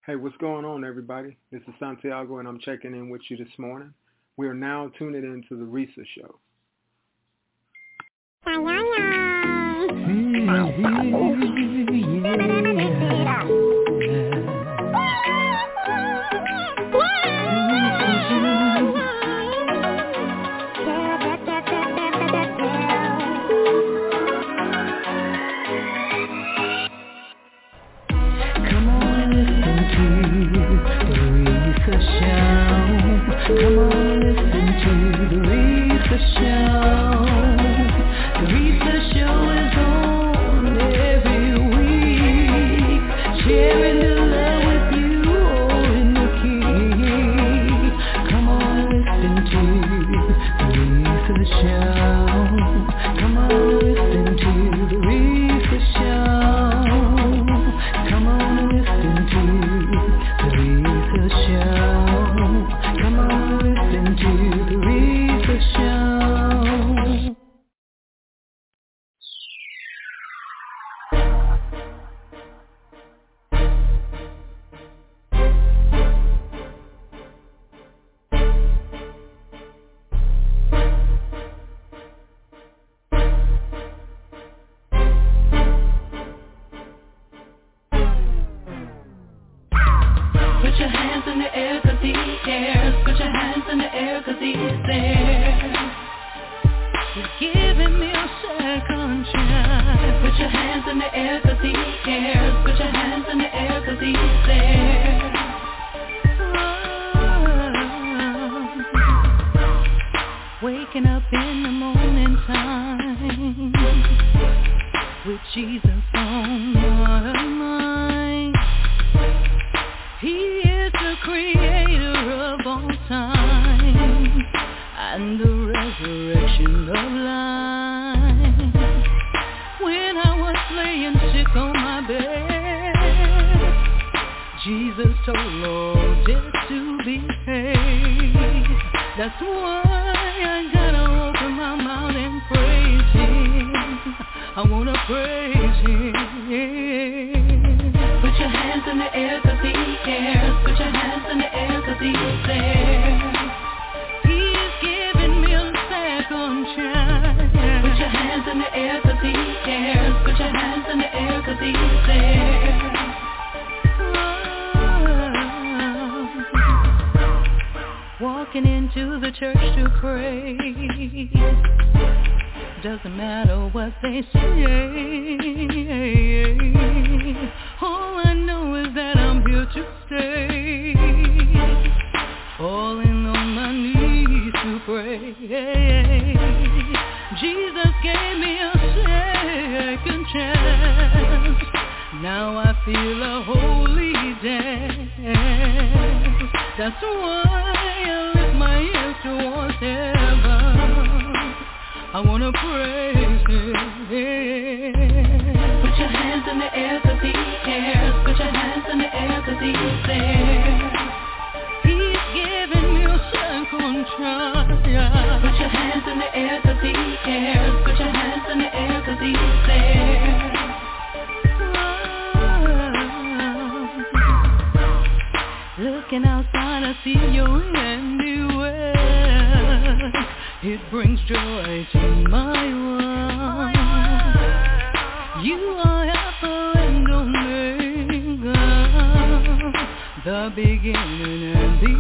Hey, what's going on, everybody? This is Santiago, and I'm checking in with you this morning. We are now tuning into the Risa Show. Come on, listen to the Risa Show. The Risa Show is on every week, sharing the love with you all in the key. Come on, listen to the Risa Show. Come on, listen to the Risa Show. Come on, listen to the Risa Show. Come on, listen to the Risa Show. Put your hands in the air 'cause he cares. Put your hands in the air 'cause he's there. He's giving me a second chance. Put your hands in the air 'cause he cares. Put your hands in the air 'cause he's there. Waking up in the morning time with Jesus on my mind. He is the creator of all time and the resurrection of life. When I was laying sick on my bed, Jesus told all death to behave. That's why I gotta open my mouth and praise Him. I wanna praise Him. Put your hands in the air 'cause He cares. Put your hands in the air 'cause He's there. He's giving me a second chance. Put your hands in the air 'cause He cares. Put your hands in the air 'cause He's there. Walking into the church to pray, doesn't matter what they say. All I know is that I'm here to stay. Falling on my knees to pray. Jesus gave me a second chance. Now I feel a holy dance. That's why I lift my hands towards heaven. I wanna praise Him. Put your hands in the air 'cause He cares. Put your hands in the air 'cause He's there. He's giving me a second chance. Put your hands in the air 'cause He cares. Put your hands in the air 'cause He's there. Looking outside, I see your handiwork. It brings joy to my world. You are Alpha and Omega, the beginning and the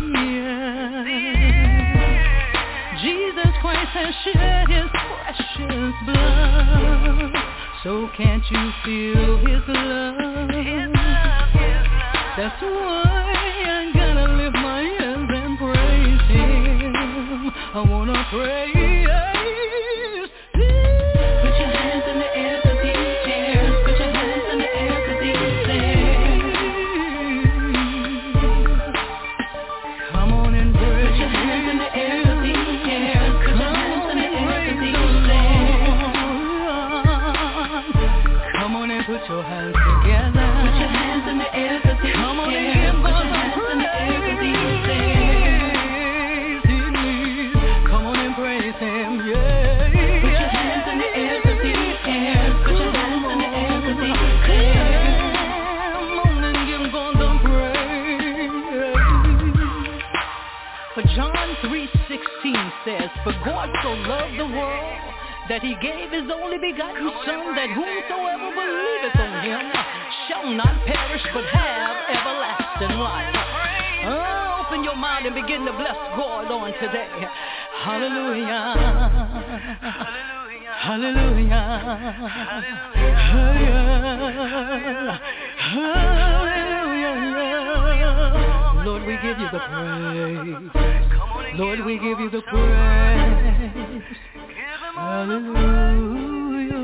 end. Jesus Christ has shed His precious blood. So can't you feel His love? That's why I gotta lift my hands and praise Him. I wanna praise Him. Put your hands in the air 'cause He cares. Put your hands in the air 'cause He's there. Come on and praise. Put your hands in the air 'cause He cares. Put your hands in the air 'cause He's there. Come on and put your hands together. Put your hands in the air 'cause He cares. Come on and give God the praise. Come on and praise Him. For John 3:16 says, for God so loved the world that he gave his only begotten Son, that whomsoever believeth on him shall not perish but have everlasting life. Open your mind and begin to bless God on today. Hallelujah. Hallelujah. Hallelujah. Lord, we give you the praise. Lord, we give you the praise. Hallelujah.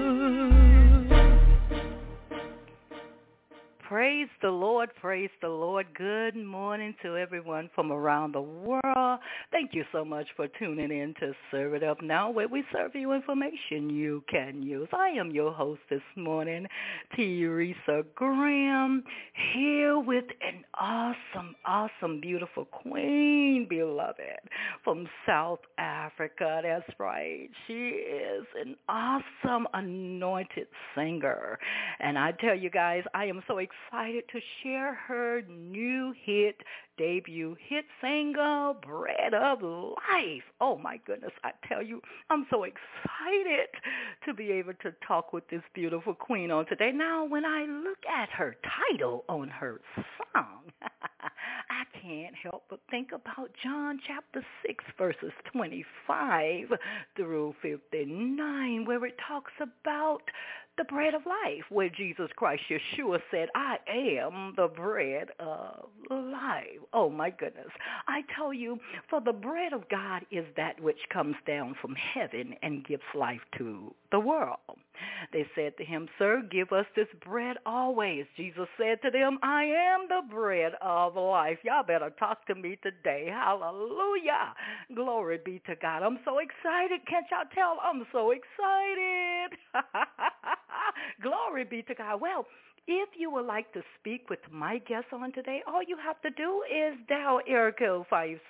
Praise the Lord, praise the Lord. Good morning to everyone from around the world. Thank you so much for tuning in to Serve It Up Now, where we serve you information you can use. I am your host this morning, Teresa Graham, here with an awesome, beautiful queen, beloved, from South Africa. That's right. She is an awesome anointed singer. And I tell you guys, I am so excited to share her new debut hit single, Bread of Life. Oh my goodness, I tell you, I'm so excited to be able to talk with this beautiful queen on today. Now, when I look at her title on her song, I can't help but think about John chapter 6, verses 25 through 59, where it talks about the bread of life, where Jesus Christ, Yeshua, said, I am the bread of life. Oh, my goodness. I tell you, for the bread of God is that which comes down from heaven and gives life to the world. They said to him, Sir, give us this bread always. Jesus said to them, I am the bread of life. Y'all better talk to me today. Hallelujah. Glory be to God. I'm so excited. Can't y'all tell? I'm so excited. Glory be to God. Well, if you would like to speak with my guest on today, all you have to do is dial area code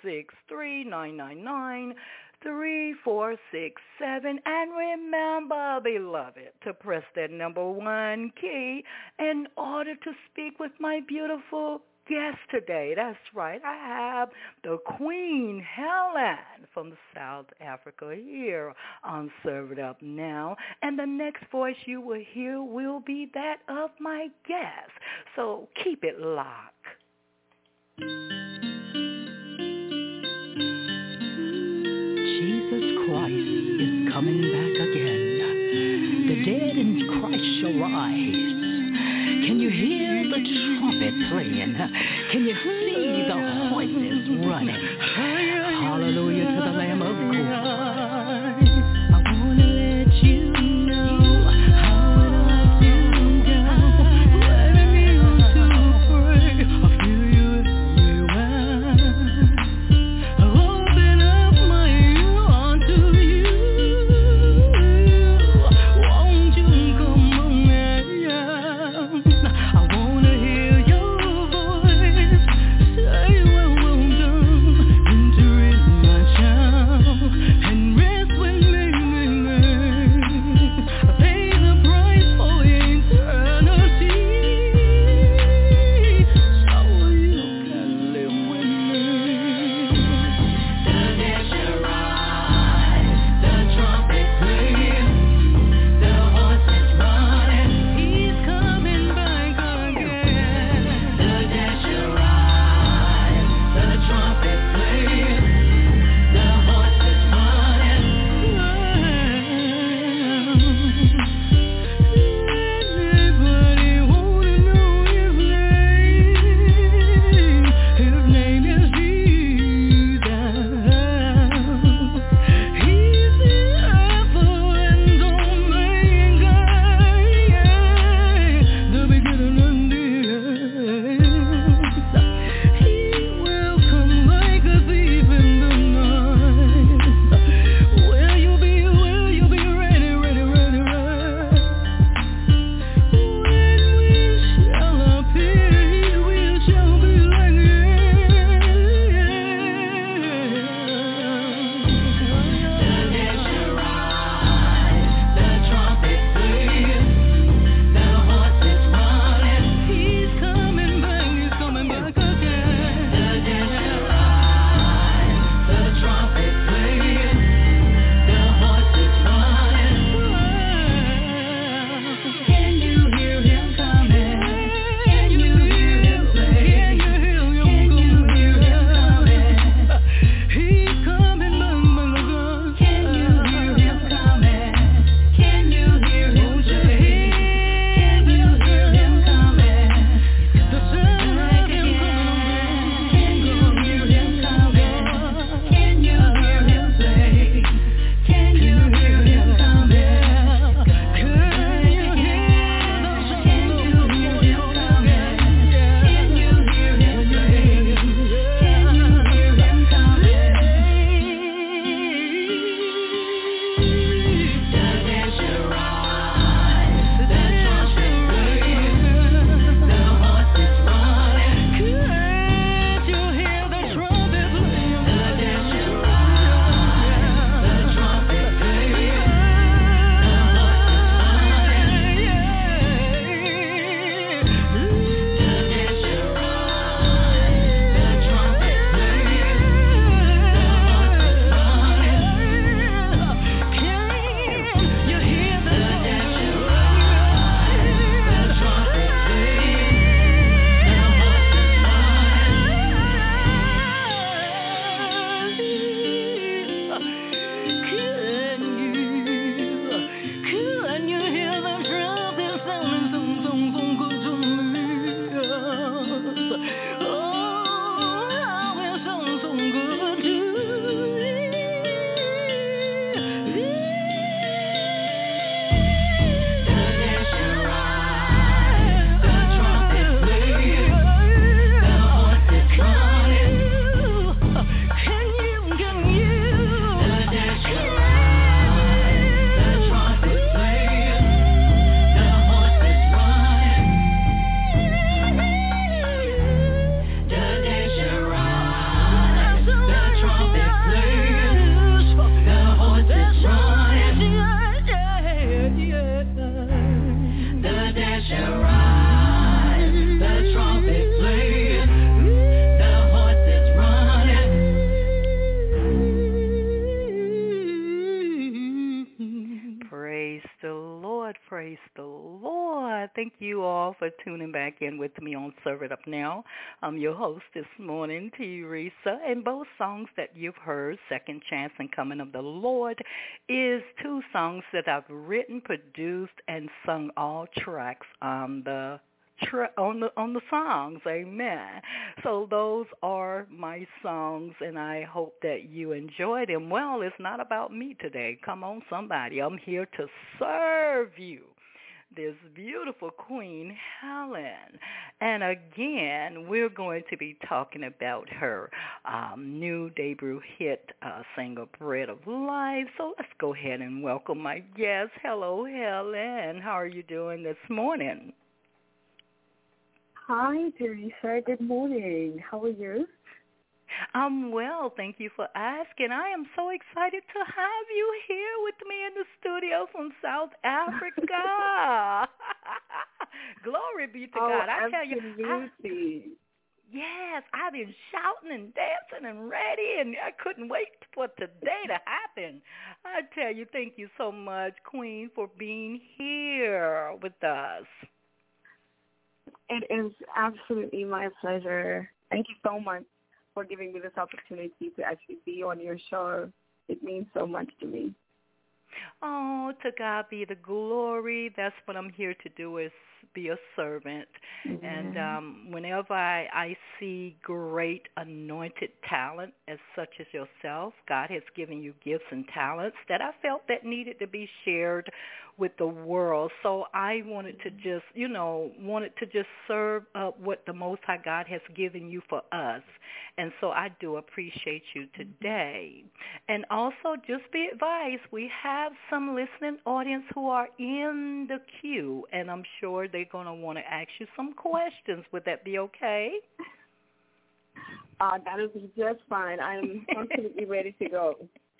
563-999-3467. And remember, beloved, to press that number 1 key in order to speak with my beautiful guest today. That's right. I have the Queen Helen from South Africa here on Serve It Up Now. And the next voice you will hear will be that of my guest. So keep it locked. Jesus Christ is coming back again. The dead in Christ shall rise. Can you hear the trumpet playing? Can you see the horses running? Hallelujah to the Lamb of God. I want to let you know how I love you down. When I kneel to pray, I feel you everywhere. I open up my heart to you. Won't you come on now? I want to hear your voice say, well done, entering my child, and thank you all for tuning back in with me on Serve It Up Now. I'm your host this morning, Teresa, and both songs that you've heard, Second Chance and Coming of the Lord, is two songs that I've written, produced, and sung all tracks on the songs, amen. So those are my songs, and I hope that you enjoy them. Well, it's not about me today. Come on, somebody. I'm here to serve you. This beautiful Queen Helen. And again, we're going to be talking about her new debut hit single, Bread of Life. So let's go ahead and welcome my guest. Hello, Helen. How are you doing this morning? Hi, Teresa. Good morning. How are you? I'm well. Thank you for asking. I am so excited to have you here with me in the studio from South Africa. Glory be to God. I tell you. Absolutely. Yes, I've been shouting and dancing and ready, and I couldn't wait for today to happen. I tell you, thank you so much, Queen, for being here with us. It is absolutely my pleasure. Thank you so much for giving me this opportunity to actually be on your show. It means so much to me. Oh, to God be the glory. That's what I'm here to do, is be a servant. Mm-hmm. And whenever I see great anointed talent as such as yourself, God has given you gifts and talents that I felt that needed to be shared with the world. So I wanted to just serve up what the Most High God has given you for us. And so I do appreciate you today. And also, just be advised, we have some listening audience who are in the queue, and I'm sure they're going to want to ask you some questions. Would that be okay? That would be just fine. I'm absolutely ready to go.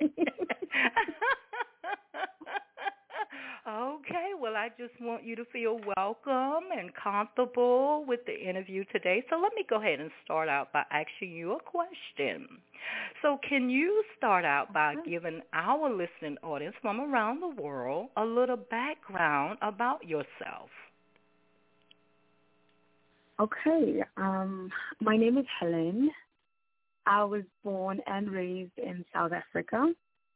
Okay, well, I just want you to feel welcome and comfortable with the interview today. So let me go ahead and start out by asking you a question. So can you start out by giving our listening audience from around the world a little background about yourself? Okay. My name is Helen. I was born and raised in South Africa.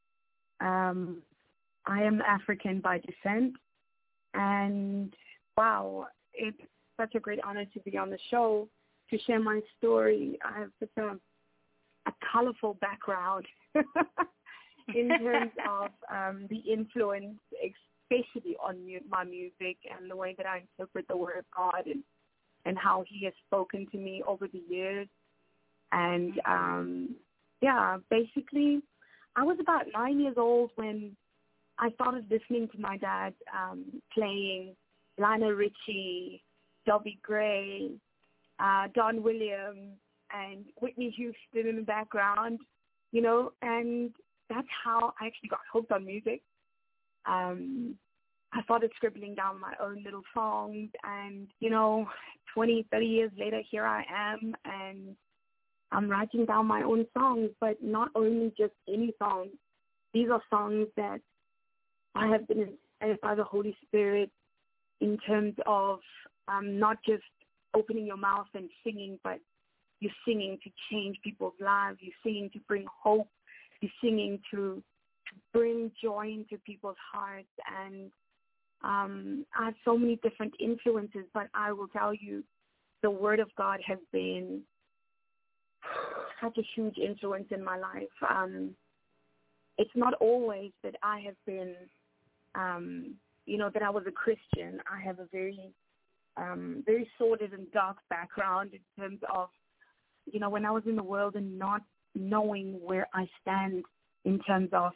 I am African by descent, and wow, it's such a great honor to be on the show to share my story. I have such a colorful background in terms of the influence, especially on my music and the way that I interpret the Word of God and how He has spoken to me over the years. And, basically, I was about 9 years old when I started listening to my dad playing Lionel Richie, Dobby Gray, Don Williams, and Whitney Houston in the background, and that's how I actually got hooked on music. I started scribbling down my own little songs, and, 20, 30 years later, here I am, and I'm writing down my own songs, but not only just any songs. These are songs that I have been inspired by the Holy Spirit in terms of not just opening your mouth and singing, but you're singing to change people's lives. You're singing to bring hope. You're singing to bring joy into people's hearts. And I have so many different influences, but I will tell you, the Word of God has been such a huge influence in my life. It's not always that I have been that I was a Christian. I have a very, very sordid and dark background in terms of, when I was in the world and not knowing where I stand in terms of,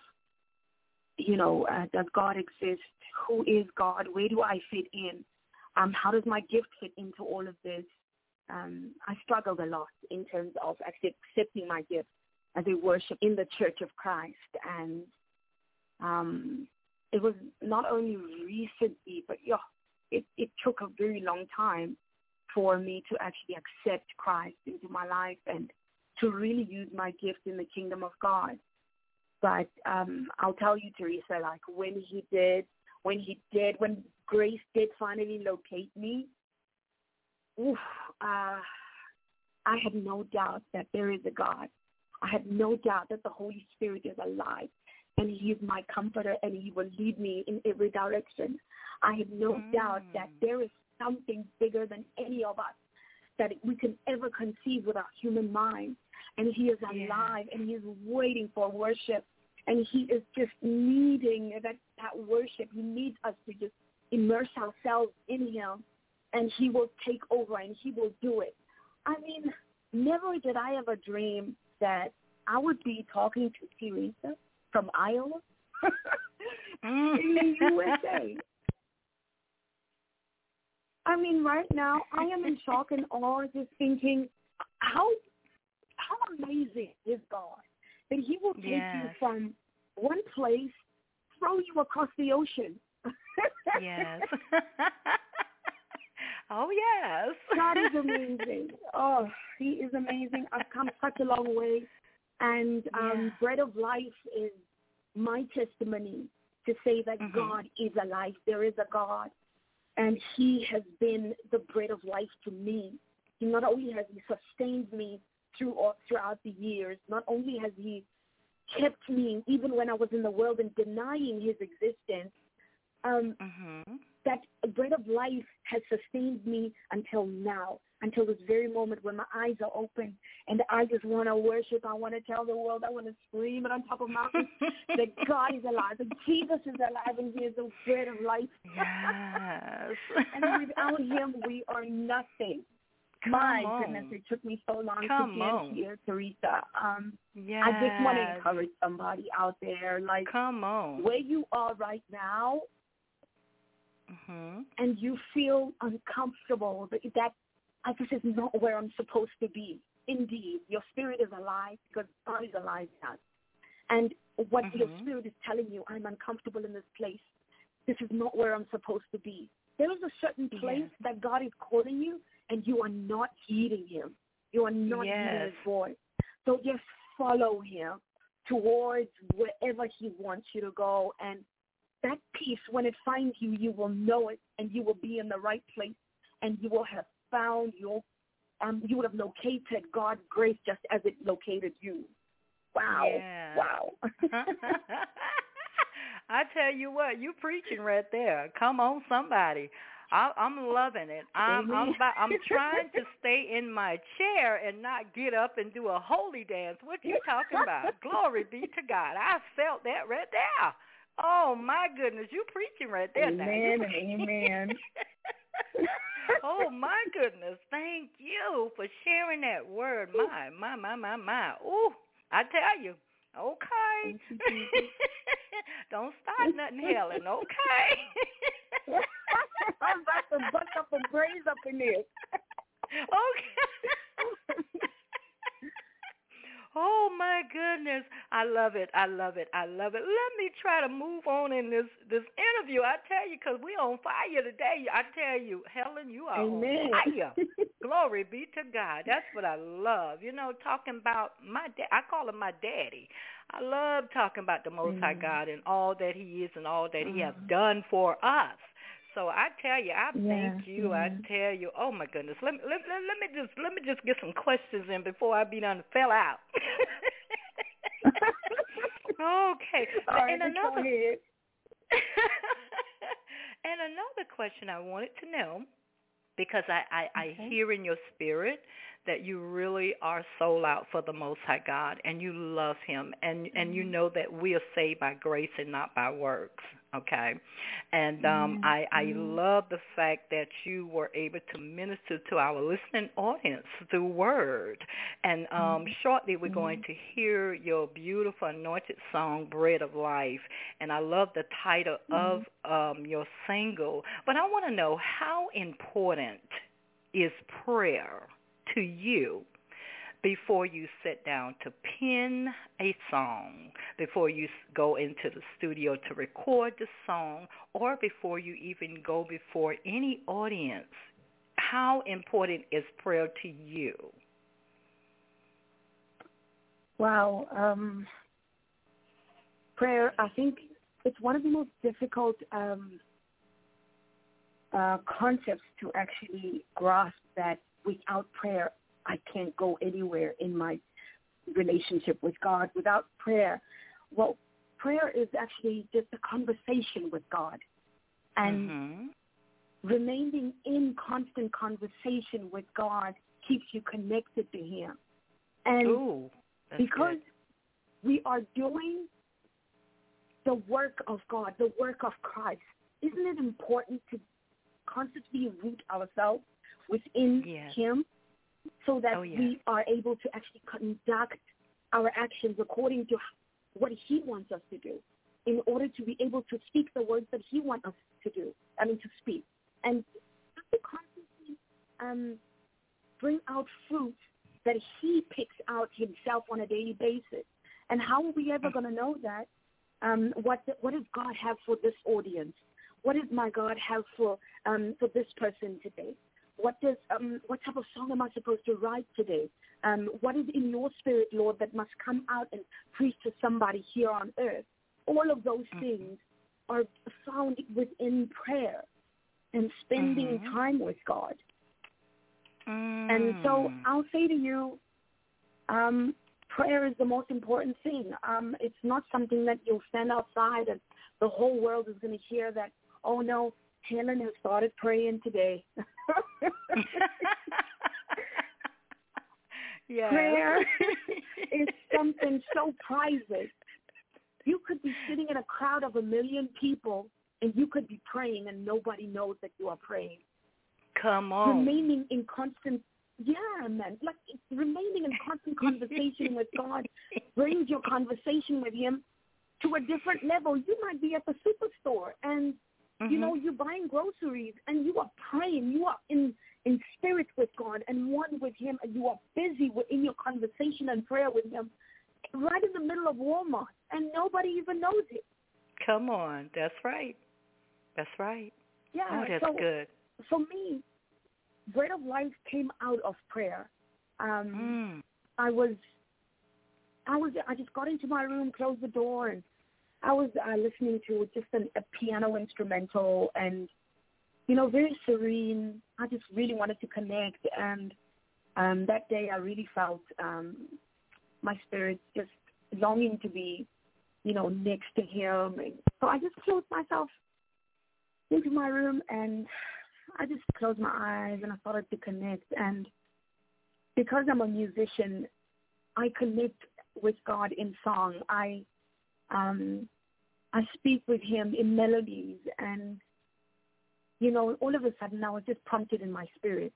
does God exist? Who is God? Where do I fit in? How does my gift fit into all of this? I struggled a lot in terms of actually accepting my gift as a worship in the Church of Christ. And it was not only recently, but it took a very long time for me to actually accept Christ into my life and to really use my gift in the kingdom of God. But I'll tell you, Teresa, like when grace did finally locate me, I had no doubt that there is a God. I had no doubt that the Holy Spirit is alive, and he is my comforter, and he will lead me in every direction. I had no doubt that there is something bigger than any of us that we can ever conceive with our human mind, and he is alive, and he is waiting for worship, and he is just needing that worship. He needs us to just immerse ourselves in him, and he will take over, and he will do it. I mean, never did I ever dream that I would be talking to Teresa from Iowa in the USA. I mean, right now, I am in shock and awe, just thinking, how amazing is God, that he will take you from one place, throw you across the ocean. Yes. Oh, yes. God is amazing. Oh, he is amazing. I've come such a long way. And Bread of Life is my testimony to say that God is alive. There is a God. And he has been the bread of life to me. He not only has he sustained me throughout the years, not only has he kept me even when I was in the world and denying his existence, that bread of life has sustained me until now, until this very moment when my eyes are open and I just want to worship. I want to tell the world, I want to scream it on top of mountains that God is alive, that Jesus is alive, and he is the bread of life. Yes. And without him, we are nothing. My goodness, it took me so long to get here, Teresa. I just want to encourage somebody out there, like, where you are right now, and you feel uncomfortable, that this is not where I'm supposed to be. Indeed, your spirit is alive because God is alive now. And what your spirit is telling you, I'm uncomfortable in this place. This is not where I'm supposed to be. There is a certain place that God is calling you, and you are not heeding him. You are not heeding his voice. So just follow him towards wherever he wants you to go. And that peace, when it finds you, you will know it, and you will be in the right place, and you will have found you would have located God's grace just as it located you. Wow. Yeah. Wow. I tell you what, you preaching right there. Come on, somebody. I'm loving it. I'm trying to stay in my chair and not get up and do a holy dance. What you talking about? Glory be to God. I felt that right there. Oh, my goodness. You preaching right there. Amen. Amen. Oh, my goodness. Thank you for sharing that word. My. Ooh, I tell you. Okay. Don't start nothing, Helen. Okay. I'm about to bust up a braise up in this. Okay. Oh, my goodness. I love it. Let me try to move on in this interview. I tell you, because we're on fire today. I tell you, Helen, you are on fire. Glory be to God. That's what I love. You know, talking about my dad. I call him my daddy. I love talking about the Most High God and all that he is and all that he has done for us. So I tell you, I thank you. I tell you, oh my goodness. Let me just get some questions in before I be done fell out. Okay. All right, and another question I wanted to know, because I hear in your spirit that you really are sold out for the Most High God, and you love him, and you know that we are saved by grace and not by works, okay? And I love the fact that you were able to minister to our listening audience through word. And shortly we're going to hear your beautiful anointed song, Bread of Life, and I love the title of your single. But I want to know, how important is prayer to you before you sit down to pen a song, before you go into the studio to record the song, or before you even go before any audience? How important is prayer to you? Wow. Prayer, I think it's one of the most difficult concepts to actually grasp that without prayer, I can't go anywhere in my relationship with God. Without prayer, well, prayer is actually just a conversation with God. And remaining in constant conversation with God keeps you connected to Him. And because we are doing the work of God, the work of Christ, isn't it important to constantly root ourselves within Him so that we are able to actually conduct our actions according to what He wants us to do in order to be able to speak the words that He wants us to speak. And to constantly bring out fruit that He picks out Himself on a daily basis. And how are we ever going to know that? What does God have for this audience? What does my God have for this person today? What type of song am I supposed to write today? What is in your spirit, Lord, that must come out and preach to somebody here on earth? All of those things are found within prayer and spending time with God. And so I'll say to you, prayer is the most important thing. It's not something that you'll stand outside and the whole world is going to hear that, oh, no, Helen has started praying today. Prayer is something so private. You could be sitting in a crowd of 1 million people and you could be praying and nobody knows that you are praying. Come on. Remaining in constant, remaining in constant conversation with God brings your conversation with Him to a different level. You might be at the superstore and, you're buying groceries and you are praying. You are in spirit with God and one with Him, and you are busy in your conversation and prayer with Him right in the middle of Walmart, and nobody even knows it. Come on. That's right. That's right. Yeah. Oh, that's good. For me, Bread of Life came out of prayer. I just got into my room, closed the door, and I was listening to just a piano instrumental and, very serene. I just really wanted to connect. And that day I really felt my spirit just longing to be, next to Him. And so I just closed myself into my room and I just closed my eyes and I started to connect. And because I'm a musician, I connect with God in song. I speak with Him in melodies, and all of a sudden I was just prompted in my spirit,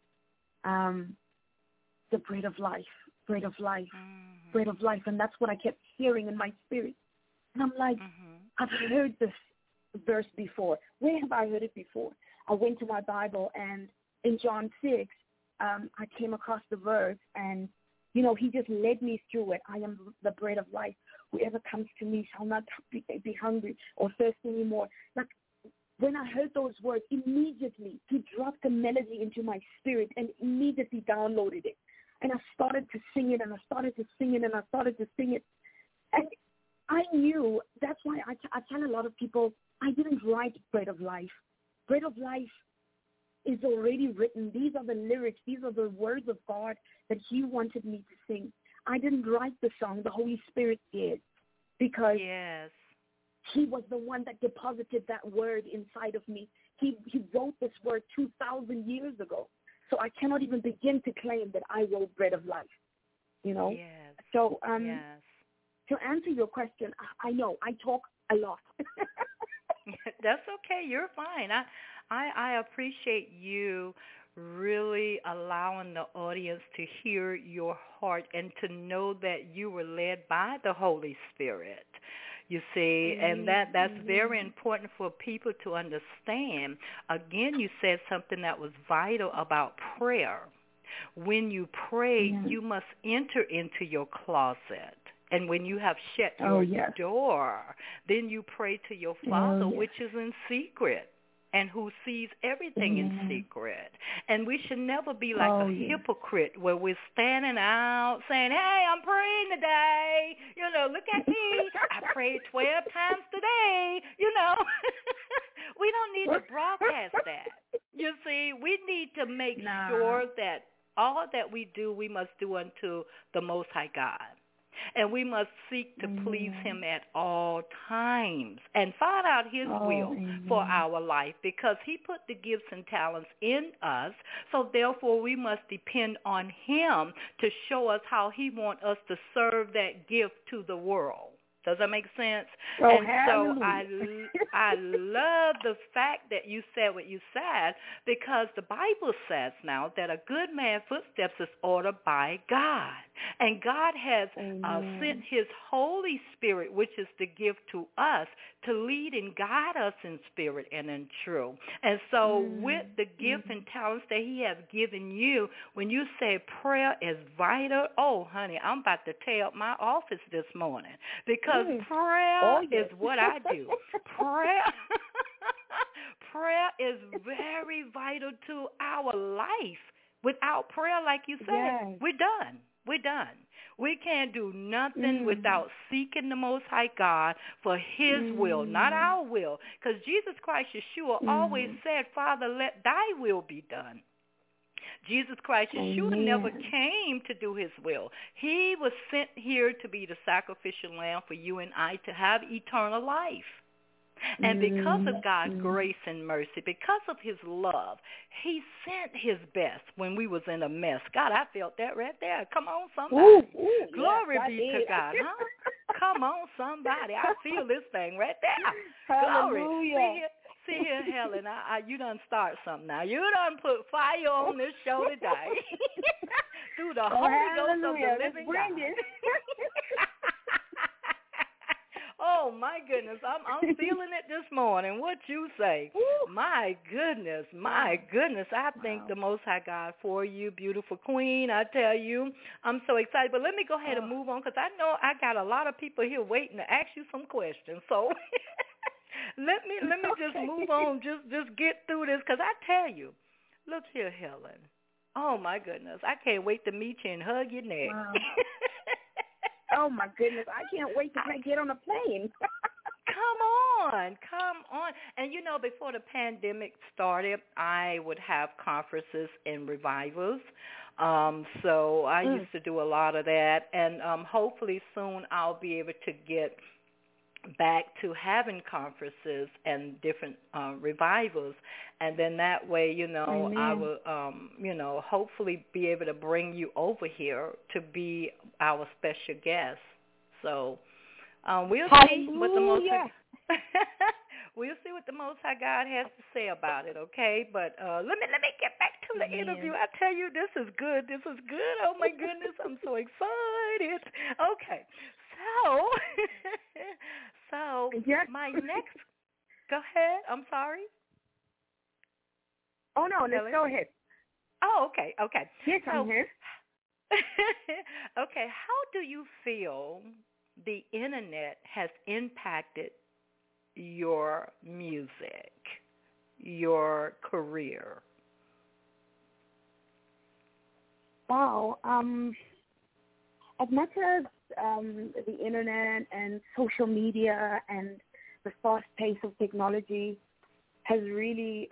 the bread of life, bread of life, bread of life, and that's what I kept hearing in my spirit. And I'm like, I've heard this verse before. Where have I heard it before? I went to my Bible, and in John 6, I came across the verse, and He just led me through it. I am the bread of life. Whoever comes to me shall not be hungry or thirsty anymore. Like, when I heard those words, immediately He dropped a melody into my spirit and immediately downloaded it. And I started to sing it, and I started to sing it, and I started to sing it. And I knew, that's why I tell a lot of people, I didn't write Bread of Life. Bread of Life is already written. These are the lyrics. These are the words of God that He wanted me to sing. I didn't write the song. The Holy Spirit did, because He was the one that deposited that word inside of me. He wrote this word 2,000 years ago. So I cannot even begin to claim that I wrote Bread of Life, Yes. So to answer your question, I know I talk a lot. That's okay. You're fine. I appreciate you really allowing the audience to hear your heart and to know that you were led by the Holy Spirit. You see, and that's very important for people to understand. Again, you said something that was vital about prayer. When you pray, you must enter into your closet. And when you have shut your door, then you pray to your Father, which is in secret, and who sees everything in secret. And we should never be like a hypocrite where we're standing out saying, hey, I'm praying today. Look at me. I prayed 12 times today. We don't need to broadcast that. You see, we need to make sure that all that we do, we must do unto the Most High God. And we must seek to please him at all times and find out his will for our life, because he put the gifts and talents in us. So therefore, we must depend on him to show us how he wants us to serve that gift to the world. Does that make sense? And so I love the fact that you said what you said, because the Bible says now that a good man's footsteps is ordered by God. And God has sent his Holy Spirit, which is the gift to us, to lead and guide us in spirit and in truth. And so with the gift and talents that he has given you, when you say prayer is vital, oh, honey, I'm about to tear up my office this morning, because prayer is what I do. Prayer is very vital to our life. Without prayer, like you said, we're done. We're done. We can't do nothing without seeking the Most High God for his will, not our will. Because Jesus Christ, Yeshua, always said, Father, let thy will be done. Jesus Christ, Yeshua, never came to do his will. He was sent here to be the sacrificial lamb for you and I to have eternal life. And because of God's grace and mercy, because of his love, he sent his best when we was in a mess. God, I felt that right there. Come on, somebody. Glory be to God, huh? Come on, somebody. I feel this thing right there. Glory. See here, Helen, you done start something now. You done put fire on this show today. Through the Holy Ghost of the living God. Oh, my goodness. I'm feeling it this morning. What you say? My goodness. I thank the Most High God for you, beautiful queen. I tell you, I'm so excited. But let me go ahead and move on, because I know I got a lot of people here waiting to ask you some questions. So let me just move on, just get through this, because I tell you, look here, Helen. Oh, my goodness. I can't wait to meet you and hug your neck. Wow. Oh, my goodness. I can't wait to get on a plane. Come on. And, you know, before the pandemic started, I would have conferences and revivals. So I used to do a lot of that. And hopefully soon I'll be able to get back to having conferences and different revivals. And then that way, you know, I will, hopefully be able to bring you over here to be our special guest. So we'll see what the Most we'll see what the Most High God has to say about it, okay? But let me get back to the interview. I tell you, this is good. Oh, my goodness. I'm so excited. Okay. So my next, go ahead. I'm sorry. Oh, no, let's go ahead. Oh, okay. Yes, I'm here. Okay, how do you feel the internet has impacted your music, your career? Wow. As much as the internet and social media and the fast pace of technology has really,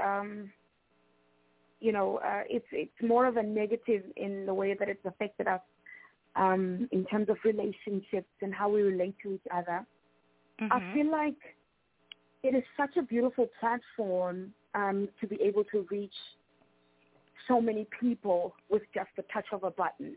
it's more of a negative in the way that it's affected us in terms of relationships and how we relate to each other. I feel like it is such a beautiful platform to be able to reach so many people with just the touch of a button.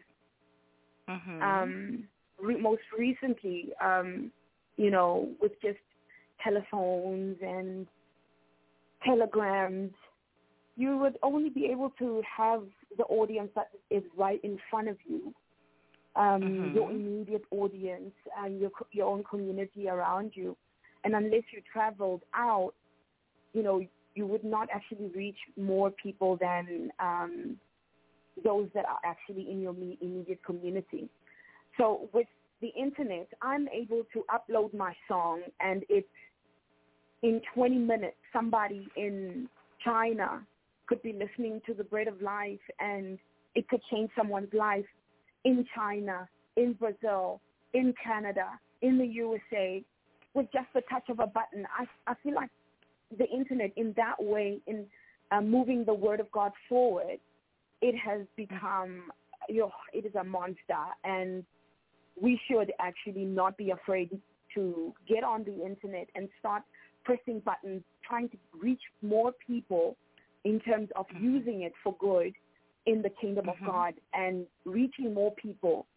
Most recently, with just telephones and telegrams, you would only be able to have the audience that is right in front of you, your immediate audience, and your own community around you. And unless you traveled out, you would not actually reach more people than those that are actually in your immediate community. So with the internet, I'm able to upload my song, and it's in 20 minutes, somebody in China could be listening to the Bread of Life, and it could change someone's life in China, in Brazil, in Canada, in the USA, with just the touch of a button. I feel like the internet in that way, in moving the Word of God forward, it has become, it is a monster, and we should actually not be afraid to get on the internet and start pressing buttons, trying to reach more people in terms of using it for good in the kingdom of God and reaching more people.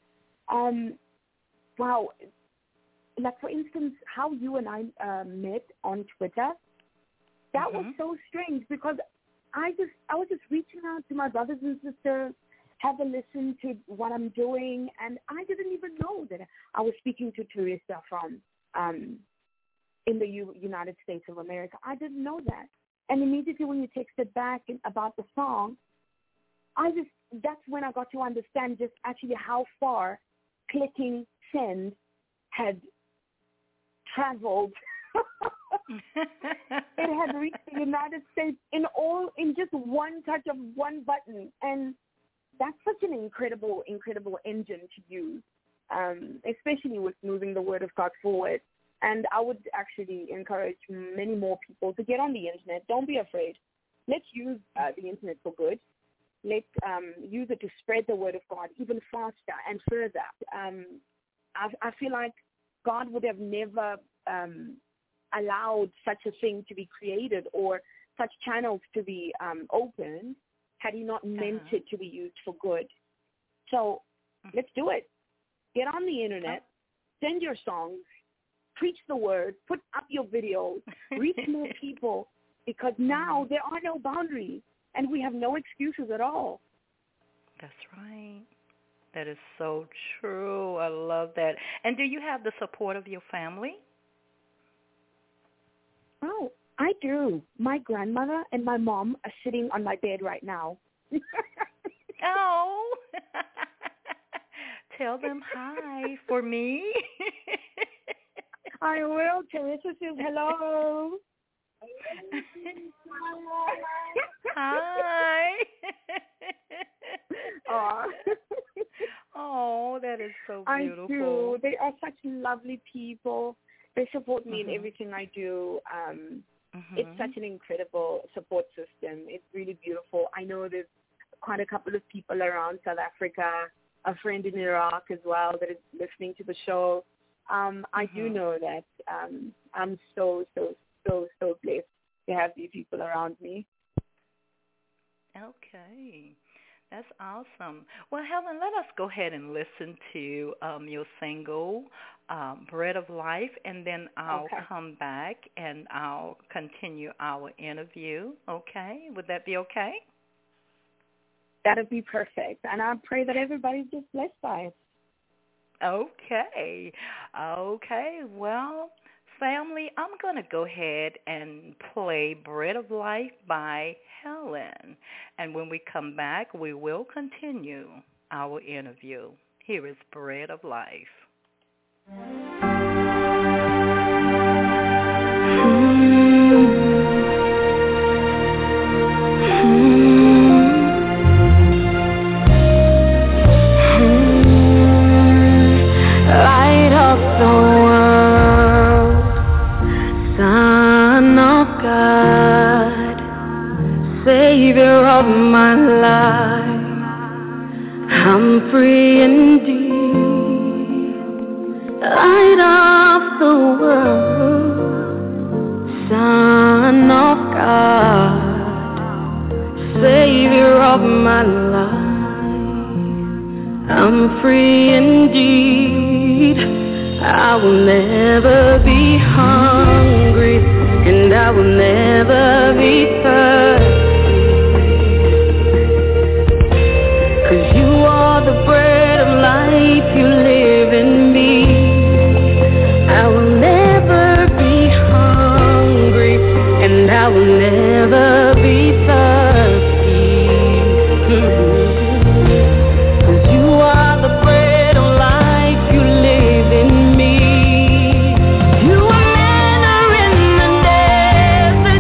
Wow. Like, for instance, how you and I met on Twitter, that was so strange because I was just reaching out to my brothers and sisters, have a listen to what I'm doing, and I didn't even know that I was speaking to Teresa from in the United States of America. I didn't know that. And immediately when you texted back about the song, that's when I got to understand just actually how far clicking send had traveled. It had reached the United States in just one touch of one button, and that's such an incredible engine to use, especially with moving the Word of God forward. And I would actually encourage many more people to get on the internet. Don't be afraid. Let's use the internet for good. Let's use it to spread the Word of God even faster and further. I feel like God would have never allowed such a thing to be created or such channels to be opened had he not meant it to be used for good. So let's do it. Get on the internet, send your songs, preach the word, put up your videos, reach more people, because now there are no boundaries and we have no excuses at all. That's right. That is so true. I love that. And do you have the support of your family? Oh, I do. My grandmother and my mom are sitting on my bed right now. Oh. Tell them hi for me. I will. Teresa says hello. Hi. Oh. Oh, that is so beautiful. I do. They are such lovely people. They support me in everything I do. It's such an incredible support system. It's really beautiful. I know there's quite a couple of people around South Africa, a friend in Iraq as well that is listening to the show. I do know that I'm so blessed to have these people around me. Okay. That's awesome. Well, Helen, let us go ahead and listen to your single, Bread of Life, and then I'll come back and I'll continue our interview. Okay? Would that be okay? That would be perfect. And I pray that everybody's just blessed by it. Okay. Okay. Well, family, I'm going to go ahead and play Bread of Life by Helen. And when we come back, we will continue our interview. Here is Bread of Life. Light of the world, Son of God, Savior of my life, I'm free indeed. Light of the world, Son of God, Savior of my life, I'm free indeed. I will never be hungry, and I will never be thirsty, 'cause you are the bread of life, you live in me. I will never be hungry, and I will never be thirsty. Desert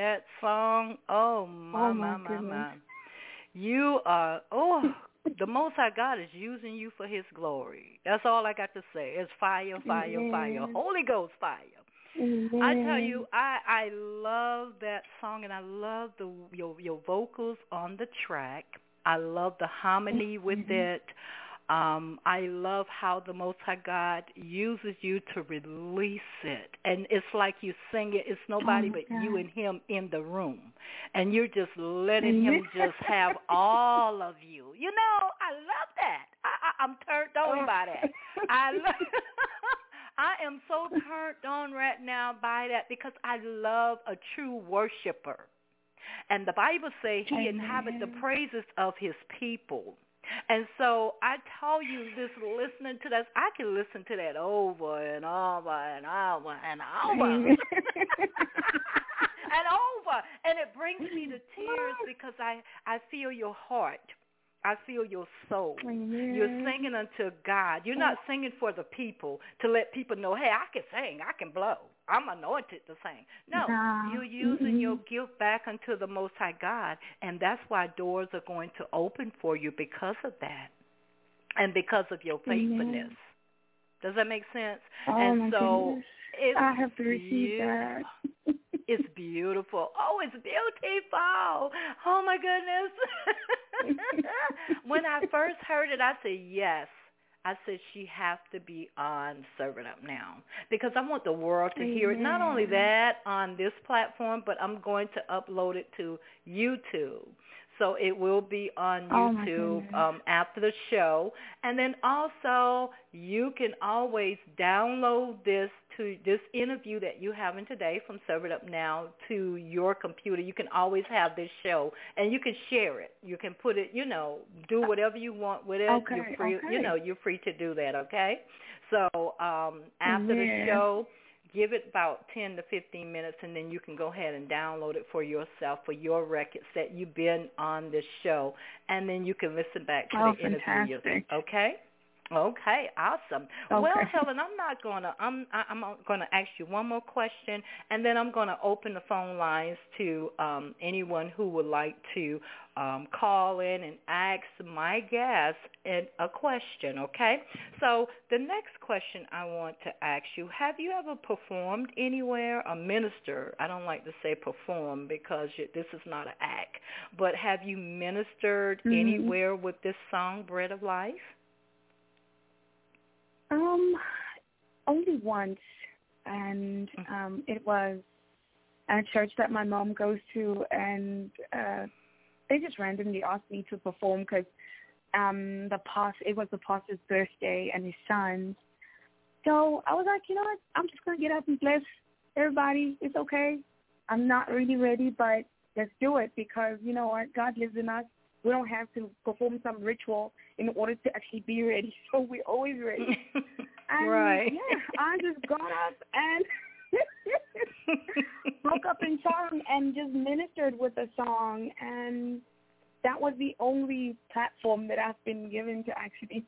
that song. Oh, my. You are, the Most High God is using you for his glory. That's all I got to say. It's fire, fire, fire. Holy Ghost fire. Amen. I tell you, I love that song, and I love your vocals on the track. I love the harmony with it. I love how the Most High God uses you to release it. And it's like you sing it. It's nobody but you and him in the room. And you're just letting him just have all of you. You know, I love that. I'm turned on by that. I am so turned on right now by that because I love a true worshiper. And the Bible says he inhabits the praises of his people. And so I tell you this, listening to that, I can listen to that over and over and over and over. And over. And it brings me to tears because I feel your heart. I feel your soul. You're singing unto God. You're not singing for the people to let people know, hey, I can sing, I can blow. I'm anointed to sing. No, you're using your gift back unto the Most High God, and that's why doors are going to open for you because of that and because of your faithfulness. Does that make sense? And so I have to receive that. It's beautiful. Oh, it's beautiful. Oh, my goodness. When I first heard it, I said, yes. I said, she has to be on Serve It Up Now because I want the world to hear it. Not only that on this platform, but I'm going to upload it to YouTube. So it will be on YouTube after the show. And then also you can always download this interview that you're having today from Serve It Up Now to your computer. You can always have this show, and you can share it. You can put it, do whatever you want with it. You're free, you're free to do that, okay? So after the show, give it about 10 to 15 minutes, and then you can go ahead and download it for yourself, for your records that you've been on this show, and then you can listen back to the interview. Okay? Okay, awesome. Okay. Well, Helen, I'm gonna ask you one more question, and then I'm gonna open the phone lines to anyone who would like to call in and ask my guest a question. Okay. So the next question I want to ask you: have you ever performed anywhere? A minister? I don't like to say perform because this is not an act. But have you ministered anywhere with this song, Bread of Life? Only once, and it was at a church that my mom goes to, and they just randomly asked me to perform because it was the pastor's birthday and his son's. So I was like, you know what, I'm just going to get up and bless everybody. It's okay. I'm not really ready, but let's do it because, you know what, God lives in us. We don't have to perform some ritual in order to actually be ready. So we're always ready. And right. Yeah, I just got up and broke up in song and just ministered with a song. And that was the only platform that I've been given to actually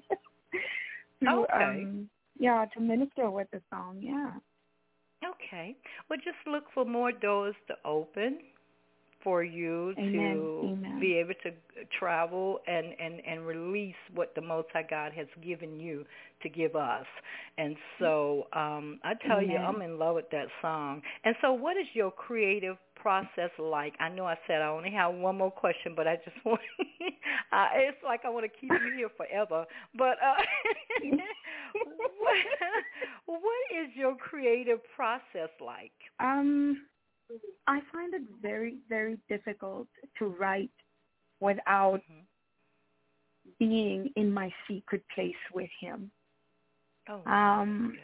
to minister with the song, yeah. Okay. Well, just look for more doors to open for you to be able to travel and release what the Most High God has given you to give us. And so I tell you, I'm in love with that song. And so what is your creative process like? I know I said I only have one more question, but I just want it's like I want to keep you here forever. But what is your creative process like? I find it very, very difficult to write without being in my secret place with him. Oh, good.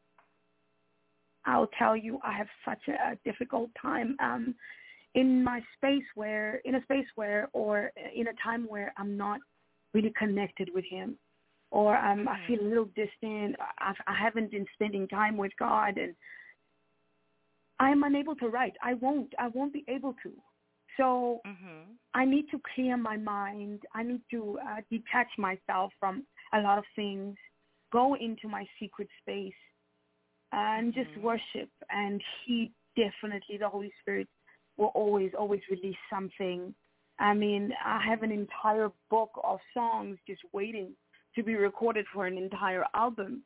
I'll tell you, I have such a difficult time in a space where, or in a time where I'm not really connected with him, or I feel a little distant. I haven't been spending time with God, and I am unable to write. I won't be able to. So I need to clear my mind. I need to detach myself from a lot of things, go into my secret space, and just worship. And he definitely, the Holy Spirit, will always release something. I mean, I have an entire book of songs just waiting to be recorded for an entire album.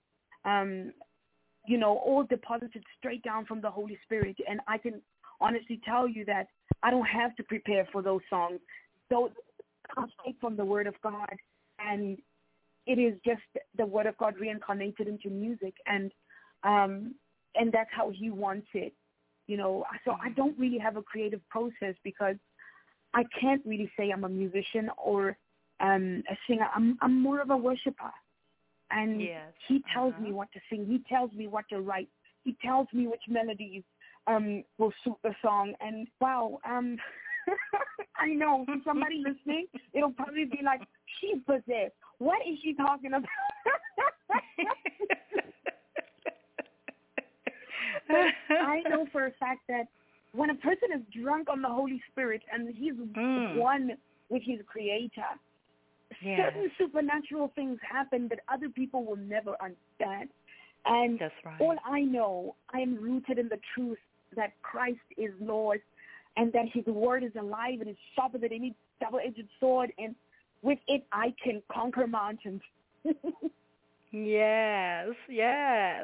All deposited straight down from the Holy Spirit. And I can honestly tell you that I don't have to prepare for those songs. Those come straight from the Word of God. And it is just the Word of God reincarnated into music. And that's how He wants it. So I don't really have a creative process because I can't really say I'm a musician or a singer. I'm more of a worshiper. And He tells me what to sing. He tells me what to write. He tells me which melodies will suit the song. And wow, I know for somebody listening, it'll probably be like, she's possessed. What is she talking about? But I know for a fact that when a person is drunk on the Holy Spirit and he's one with his Creator, certain supernatural things happen that other people will never understand. And that's right. All I know, I am rooted in the truth that Christ is Lord and that His Word is alive and is sharper than any double-edged sword, and with it I can conquer mountains. Yes. Yes.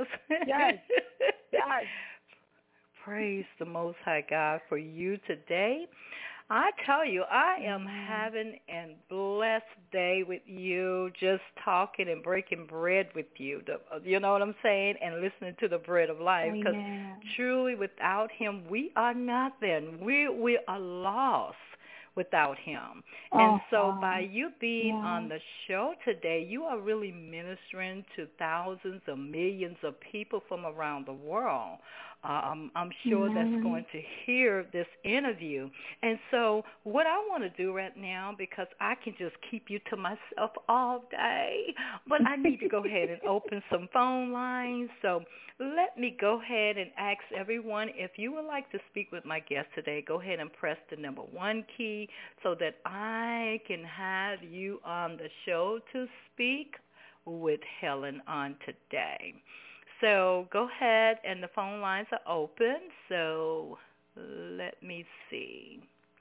Praise the Most High God for you today. I tell you, I am having a blessed day with you, just talking and breaking bread with you. You know what I'm saying? And listening to the bread of life. Because truly, without Him, we are nothing. We are lost without Him. And so by you being on the show today, you are really ministering to thousands or millions of people from around the world. I'm sure that's going to hear this interview. And so what I want to do right now, because I can just keep you to myself all day, but I need to go ahead and open some phone lines. So let me go ahead and ask everyone, if you would like to speak with my guest today, go ahead and press the number 1 key so that I can have you on the show to speak with Helen on today. So go ahead, and the phone lines are open. So let me see.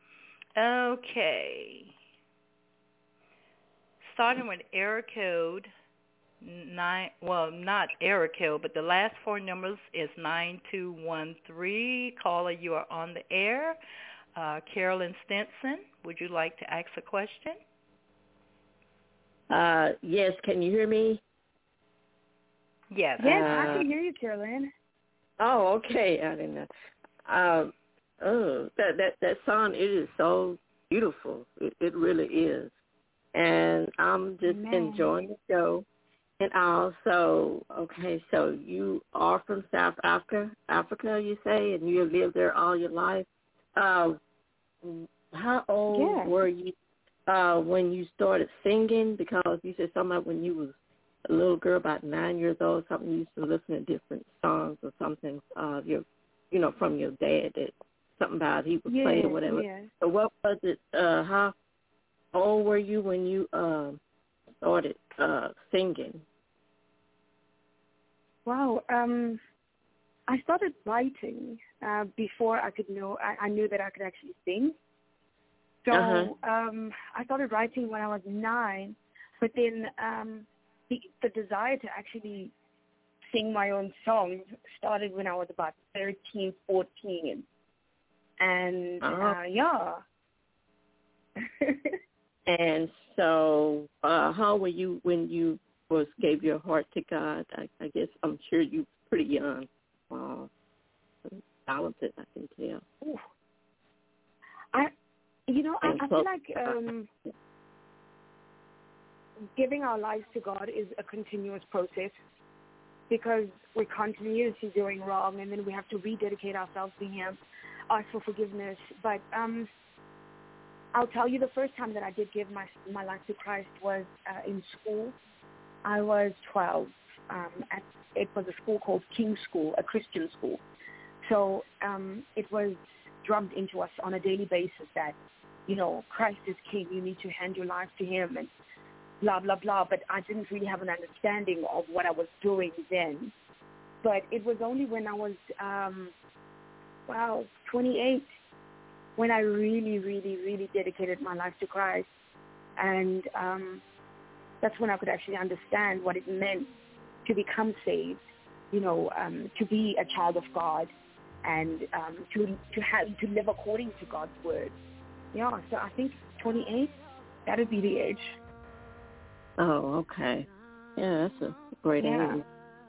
Okay. Starting with area code 9, well, not area code, but the last 4 numbers is 9213. Caller, you are on the air. Carolyn Stinson, would you like to ask a question? Yes, can you hear me? Yes. Yes, I can hear you, Carolyn. Oh, okay. I didn't know. That song, it is so beautiful. It really is. And I'm just enjoying the show. And also, okay, so you are from South Africa, you say, and you have lived there all your life. How old were you when you started singing? Because you said something about when you was a little girl, about 9 years old, something you used to listen to different songs or something, from your dad, that something about he would play or whatever. Yes. So what was it? How old were you when you started singing? Wow. I started writing before I could know. I knew that I could actually sing. So I started writing when I was 9, but then the desire to actually sing my own songs started when I was about 13, 14. And, And so how were you when you gave your heart to God? I guess I'm sure you were pretty young. Talented, I can tell. Ooh. I feel like giving our lives to God is a continuous process because we're continuously doing wrong, and then we have to rededicate ourselves to Him, ask for forgiveness. But I'll tell you, the first time that I did give my life to Christ was in school. I was 12. It was a school called King's School, a Christian school. So it was drummed into us on a daily basis that, Christ is King. You need to hand your life to Him and blah, blah, blah. But I didn't really have an understanding of what I was doing then. But it was only when I was, 28, when I really, really, really dedicated my life to Christ. And that's when I could actually understand what it meant to become saved, to be a child of God, and to live according to God's word. Yeah, so I think 28, that would be the age. Oh, okay. Yeah, that's a great age.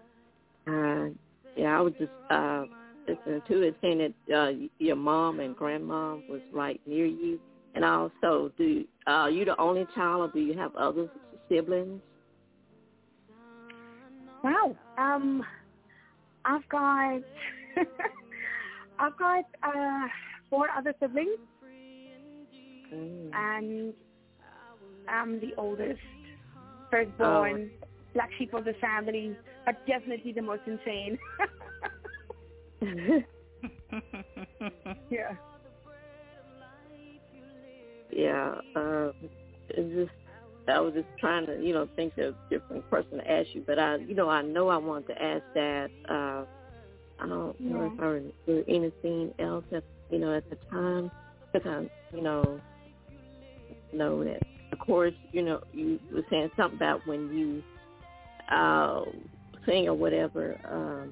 I was just listening to it, saying that your mom and grandma was right near you. And also, are you the only child, or do you have other siblings? Wow. I've got 4 other siblings, and I'm the oldest, firstborn, black sheep of the family, but definitely the most insane. Yeah. Yeah. It's just, I was just trying to, think of a different person to ask you, but I know I wanted to ask that. I don't know if I remember anything else at the time, because I, know that, of course, you were saying something about when you sing or whatever,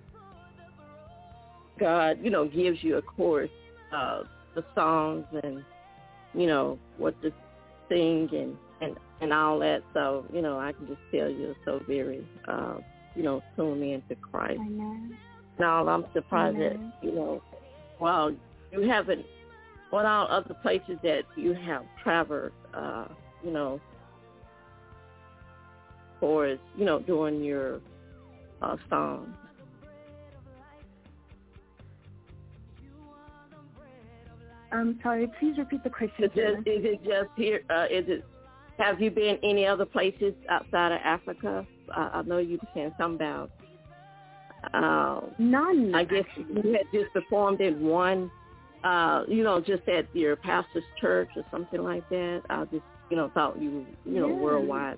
God, gives you, of course, the songs and, what to sing and all that. So, I can just tell you're so very, tuned into Christ. Amen. Now, I'm surprised that, wow, you haven't, what all other places that you have traveled, for, doing your songs? Sorry, please repeat the question. Is it just here? Have you been any other places outside of Africa? I know you were saying something about. None. I guess you had just performed in one, just at your pastor's church or something like that. I just, thought you, worldwide.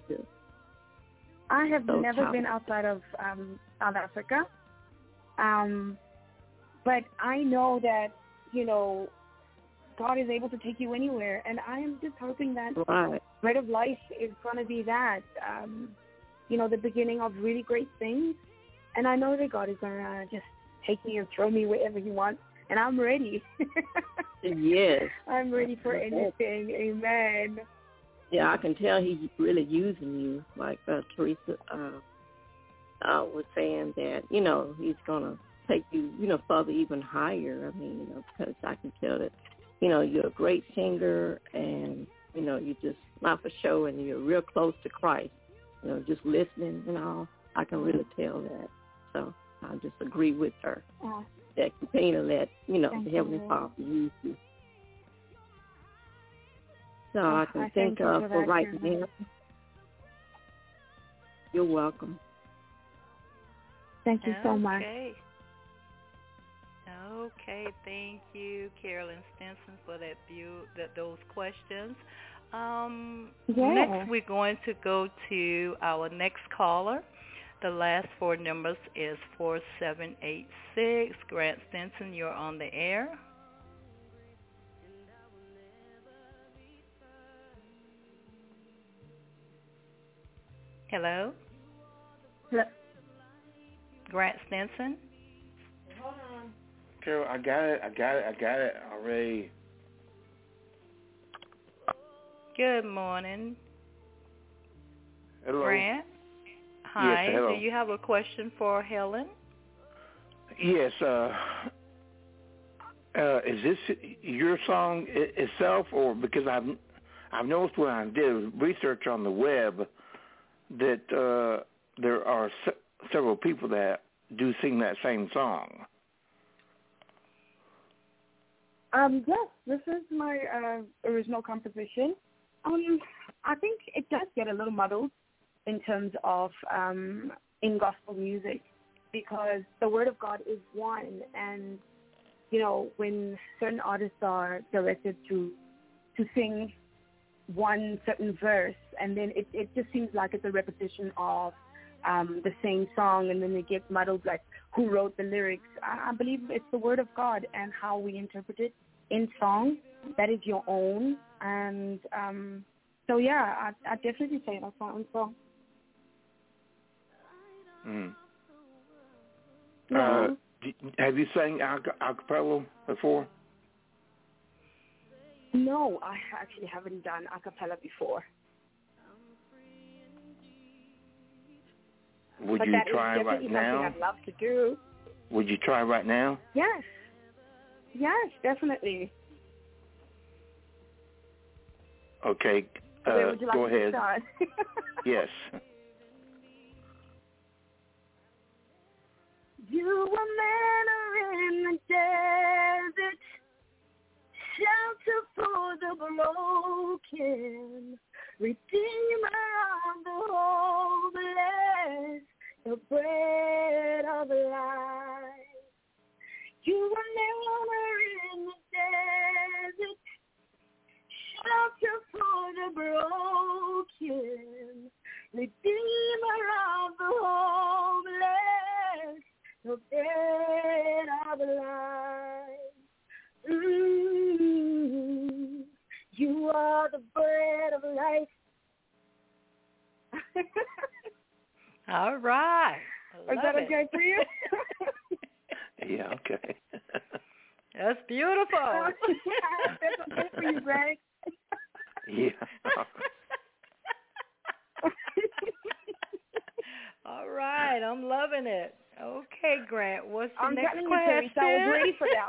I have never been outside of South Africa. But I know that, God is able to take you anywhere. And I am just hoping that Bread of Life is going to be that, the beginning of really great things. And I know that God is going to just take me and throw me wherever he wants. And I'm ready. Yes. I'm ready for anything. Amen. Yeah, I can tell he's really using you. Like Teresa was saying that, he's going to take you, further, even higher. I mean, because I can tell that, you're a great singer, and, you just, not for show, and you're real close to Christ. Just listening and all, I can really tell that. So I just agree with her. That continue to let, the Heavenly Father use you. So I can think of for right now. You're welcome. Thank you so much. Okay, thank you, Carolyn Stinson, for those questions. Next, we're going to go to our next caller. The last 4 numbers is 4786. Grant Stinson, you're on the air. Hello? Hello? Grant Stinson? Hold on. Carol, I got it already. Good morning. Hello. Grant? Hi. Yes, hello. Do you have a question for Helen? Yes. Is this your song itself, or because I've noticed when I did research on the web that there are several people that do sing that same song. Yes, this is my original composition. I think it does get a little muddled in terms of in gospel music, because the Word of God is one, and when certain artists are directed to sing one certain verse, and then it just seems like it's a repetition of the same song, and then it gets muddled, like who wrote the lyrics. I believe it's the Word of God and how we interpret it in song that is your own. And so, yeah, I definitely say that's my own song. Yeah. Have you sang a cappella before? No, I actually haven't done a cappella before. Would but you that try is right definitely now? something I'd love to do. Would you try right now? Yes. Yes, definitely. Okay. Would you like go to ahead. Start? Yes. You were manna in the desert, shelter for the broken, redeemer of the hopeless, the bread of life. You were manna in the desert, shelter for the broken, redeemer of the hopeless, the bread of life. You are the bread of life. All right. Is that okay for you? Yeah, okay. That's beautiful. That's okay for you, Greg. Yeah. All right, I'm loving it. Okay, Grant, what's the I'm next telling question? You, Teresa, I was ready for that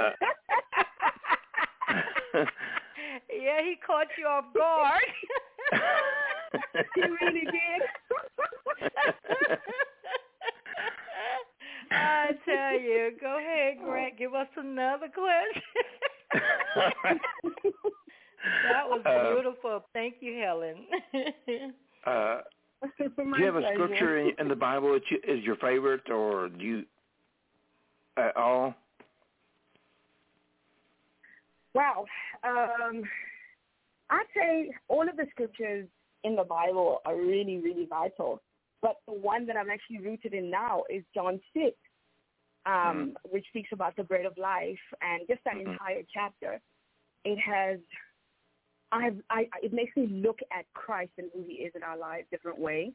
one. Yeah, he caught you off guard. He really did. I tell you, go ahead, Grant, give us another question. That was beautiful. Thank you, Helen. Do you have a scripture in the Bible that is your favorite, or do you at all? Wow. I'd say all of the scriptures in the Bible are really, really vital. But the one that I'm actually rooted in now is John 6, which speaks about the bread of life. And just that entire chapter, it makes me look at Christ and who he is in our lives a different way.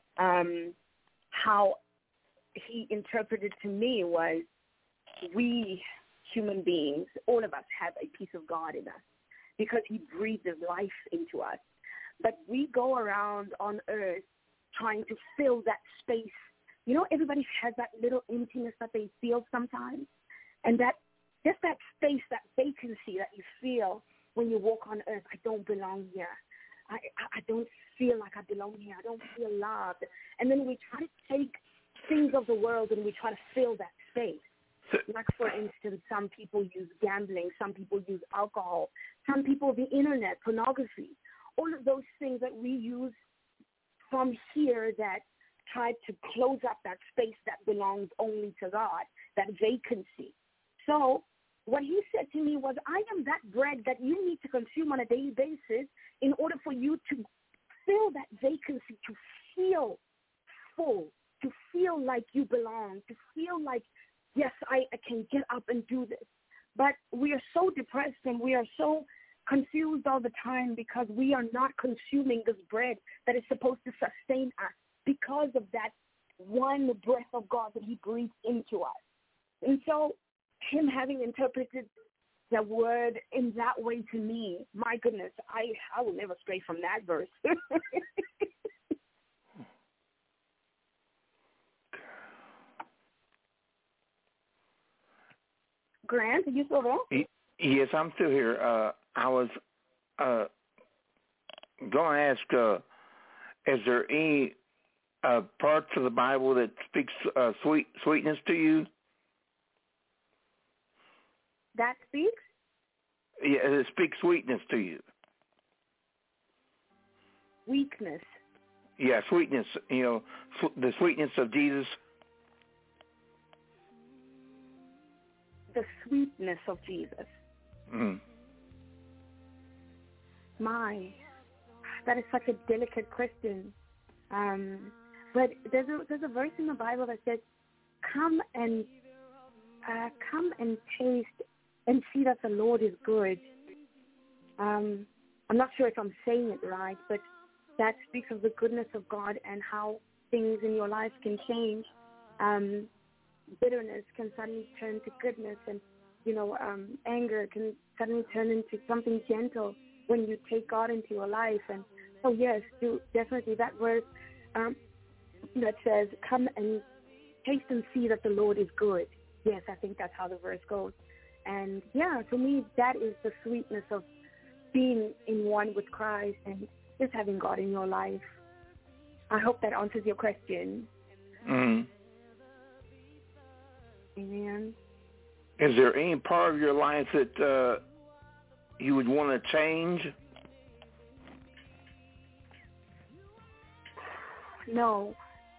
How he interpreted to me was we human beings, all of us have a piece of God in us because he breathed his life into us. But we go around on earth trying to fill that space. You know, everybody has that little emptiness that they feel sometimes. And that just that space, that vacancy that you feel when you walk on earth. I don't belong here. I don't feel like I belong here. I don't feel loved. And then we try to take things of the world and we try to fill that space. Like, for instance, some people use gambling. Some people use alcohol. Some people, the internet, pornography. All of those things that we use from here that try to close up that space that belongs only to God, that vacancy. So what he said to me was, I am that bread that you need to consume on a daily basis in order for you to fill that vacancy, to feel full, to feel like you belong, to feel like, yes, I can get up and do this. But we are so depressed and we are so confused all the time because we are not consuming this bread that is supposed to sustain us because of that one breath of God that he breathed into us. And so him having interpreted the word in that way to me, my goodness, I will never stray from that verse. Grant, are you still there? Yes, I'm still here. I was going to ask, is there any parts of the Bible that speaks sweetness to you? That speaks? Yeah, it speaks sweetness to you. Weakness. Yeah, sweetness. You know, the sweetness of Jesus. The sweetness of Jesus. Mm. My, that is such a delicate question. But there's a verse in the Bible that says, "Come and taste and see that the Lord is good. I'm not sure if I'm saying it right, but that speaks of the goodness of God and how things in your life can change. Bitterness can suddenly turn to goodness, and anger can suddenly turn into something gentle when you take God into your life. And so yes, definitely that verse that says, "Come and taste and see that the Lord is good." Yes, I think that's how the verse goes. And yeah, to me, that is the sweetness of being in one with Christ and just having God in your life. I hope that answers your question. Mm-hmm. Amen. Is there any part of your life that you would want to change? No.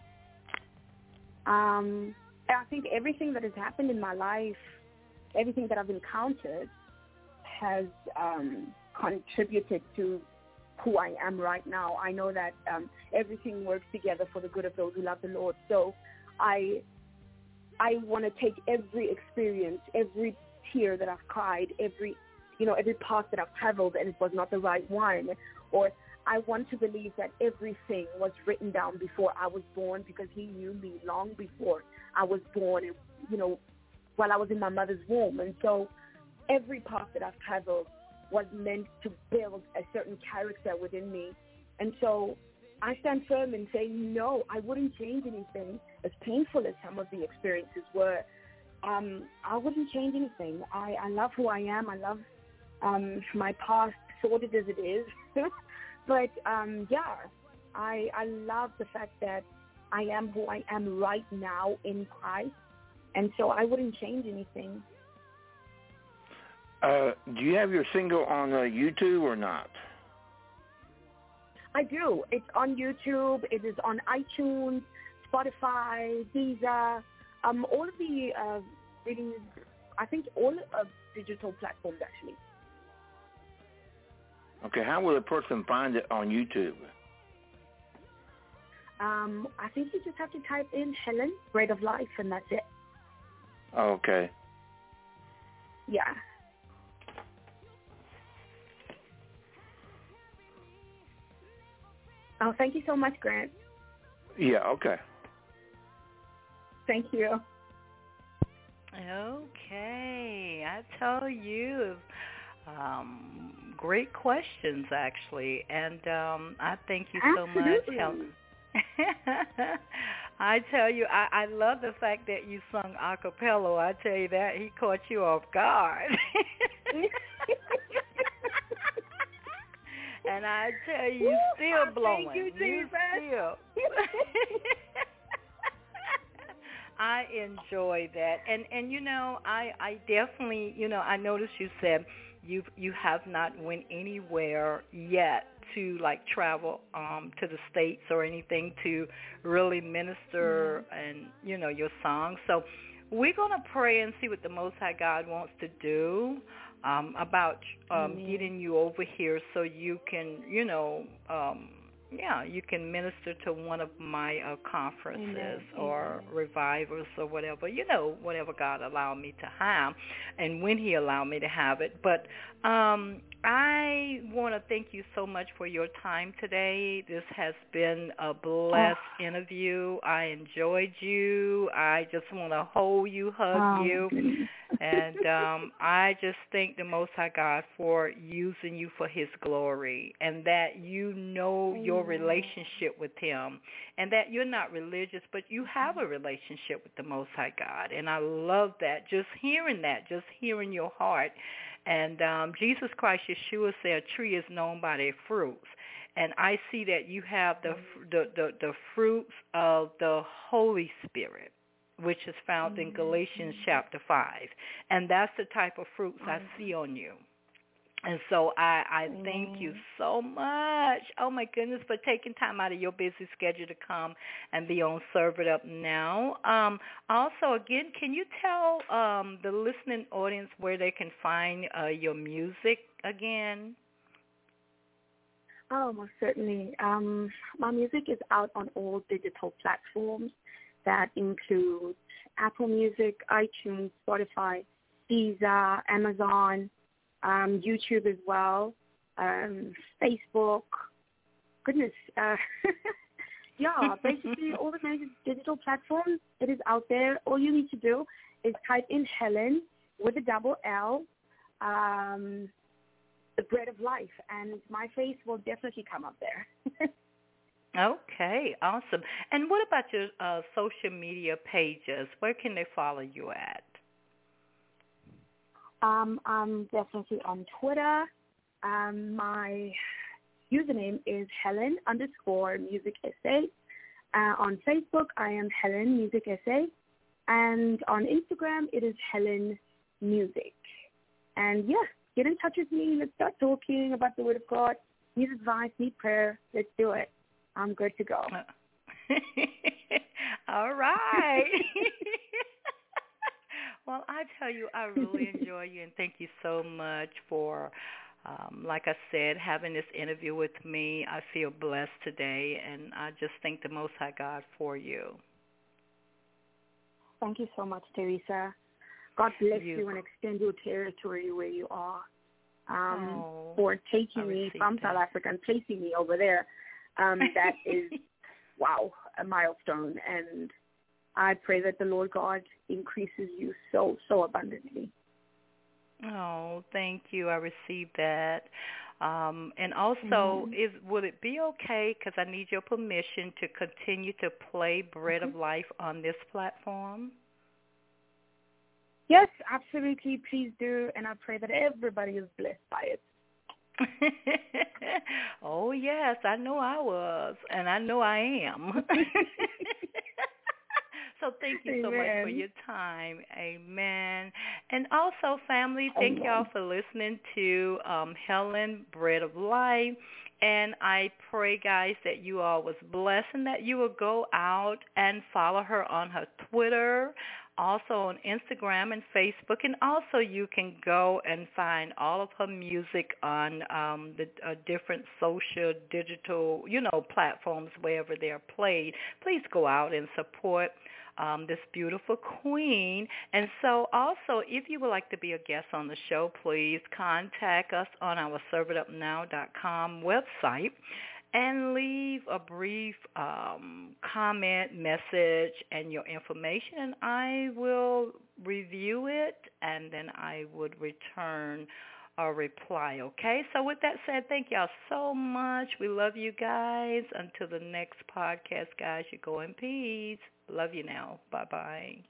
I think everything that has happened in my life, everything that I've encountered has contributed to who I am right now. I know that everything works together for the good of those who love the Lord. So I want to take every experience, every tear that I've cried, every path that I've traveled and it was not the right one, or I want to believe that everything was written down before I was born, because he knew me long before I was born, while I was in my mother's womb. And so every path that I've traveled was meant to build a certain character within me. And so I stand firm and say, no, I wouldn't change anything. As painful as some of the experiences were, I wouldn't change anything. I love who I am. I love my past, sordid as it is. But, I love the fact that I am who I am right now in Christ. And so I wouldn't change anything. Do you have your single on YouTube or not? I do. It's on YouTube. It is on iTunes, Spotify, Deezer, all of the I think all of digital platforms actually. Okay, how will a person find it on YouTube? I think you just have to type in Helen, Bread of Life, and that's it. Okay. Yeah. Oh, thank you so much, Grant. Yeah, okay. Thank you. Okay, I tell you, great questions, actually, and I thank you so much, Helen. I tell you, I love the fact that you sung a cappella. I tell you that, he caught you off guard. And I tell you, still blowing. Thank you, Jesus. You still. I enjoy that. And I definitely, I noticed you said you have not went anywhere yet to like travel to the States or anything to really minister and, your songs. So we're going to pray and see what the Most High God wants to do about getting you over here so you can, you can minister to one of my conferences or revivals or whatever, whatever God allowed me to have and when he allowed me to have it. But I want to thank you so much for your time today. This has been a blessed interview. I enjoyed you. I just want to hold you, hug you. And I just thank the Most High God for using you for his glory, and that your relationship with him, and that you're not religious, but you have a relationship with the Most High God. And I love that, just hearing your heart. And Jesus Christ, Yeshua said, a tree is known by their fruits. And I see that you have the fruits of the Holy Spirit, which is found in Galatians chapter 5. And that's the type of fruits I see on you. And so I thank you so much, oh my goodness, for taking time out of your busy schedule to come and be on Serve It Up Now. Also, again, can you tell the listening audience where they can find your music again? Oh, most certainly. My music is out on all digital platforms. That includes Apple Music, iTunes, Spotify, Deezer, Amazon, YouTube as well, Facebook. Goodness. Yeah, basically all the major digital platforms, it is out there. All you need to do is type in Helen with a double L, the Bread of Life, and my face will definitely come up there. Okay, awesome. And what about your social media pages? Where can they follow you at? I'm definitely on Twitter. My username is Helen_music_essay. On Facebook, I am Helen Music Essay. And on Instagram, it is Helen Music. And yeah, get in touch with me. Let's start talking about the Word of God. Need advice, need prayer. Let's do it. I'm good to go. All right. Well, I tell you, I really enjoy you, and thank you so much for, like I said, having this interview with me. I feel blessed today, and I just thank the Most High God for you. Thank you so much, Teresa. God bless you and extend your territory where you are. For taking me from South Africa and placing me over there. That is, wow, a milestone. And I pray that the Lord God increases you so, so abundantly. Oh, thank you. I received that. And also, would it be okay, because I need your permission, to continue to play Bread of Life on this platform? Yes, absolutely. Please do. And I pray that everybody is blessed by it. Oh, yes. I know I was. And I know I am. So thank you so much for your time. Amen. And also, family, thank y'all for listening to Helen, Bread of Life. And I pray, guys, that you all was blessed and that you will go out and follow her on her Twitter, also on Instagram and Facebook. And also you can go and find all of her music on the different social, digital, platforms wherever they're played. Please go out and support this beautiful queen. And so also, if you would like to be a guest on the show, please contact us on our serveitupnow.com website and leave a brief comment, message, and your information, and I will review it, and then I would return a reply, okay? So with that said, thank y'all so much. We love you guys. Until the next podcast, guys, you go in peace. Love you now. Bye-bye.